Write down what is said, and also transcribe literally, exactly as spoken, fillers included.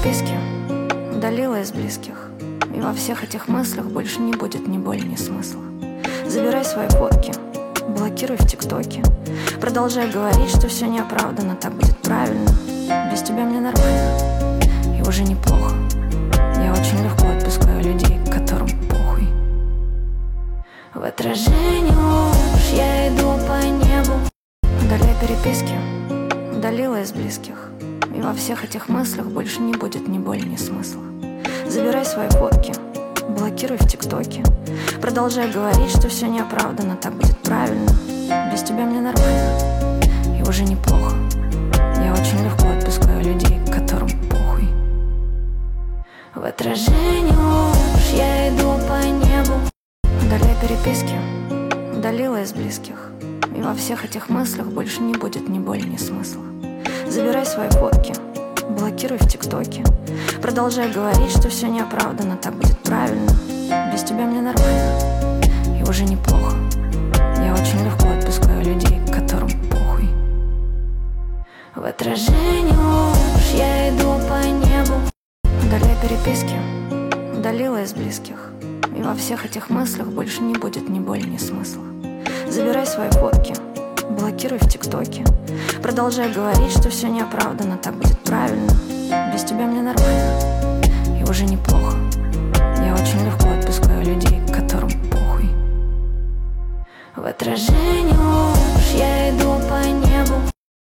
переписки удалила из близких. И во всех этих мыслях больше не будет ни боли, ни смысла. Забирай свои фотки, блокируй в ТикТоке. Продолжай говорить, что все неоправданно, так будет правильно. Без тебя мне нормально, и уже неплохо. Я очень легко отпускаю людей, которым похуй. В отражении луж я иду по небу. Удаляй переписки, удалила из близких. И во всех этих мыслях больше не будет ни боли, ни смысла. Забирай свои фотки, блокируй в ТикТоке. Продолжай говорить, что все неоправданно, так будет правильно. Без тебя мне нормально, и уже неплохо. Я очень легко отпускаю людей, которым похуй. В отражении луж я иду по небу. Удаляй переписки, удалила из близких. И во всех этих мыслях больше не будет ни боли, ни смысла. Забирай свои фотки, блокируй в ТикТоке. Продолжай говорить, что все неоправданно, так будет правильно. Без тебя мне нормально, и уже неплохо. Я очень легко отпускаю людей, которым похуй. В отражении луж я иду по небу. Удаляй переписки, удалила из близких. И во всех этих мыслях больше не будет ни боли, ни смысла. Забирай свои фотки, блокируй в ТикТоке. Продолжай говорить, что все неоправданно, так будет правильно. Без тебя мне нормально, и уже неплохо. Я очень легко отпускаю людей, которым похуй. В отражении луж я иду по небу.